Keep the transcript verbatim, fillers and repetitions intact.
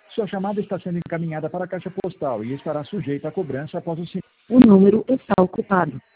Sua chamada está sendo encaminhada para a caixa postal e estará sujeita a cobrança após o sinal. O número está ocupado.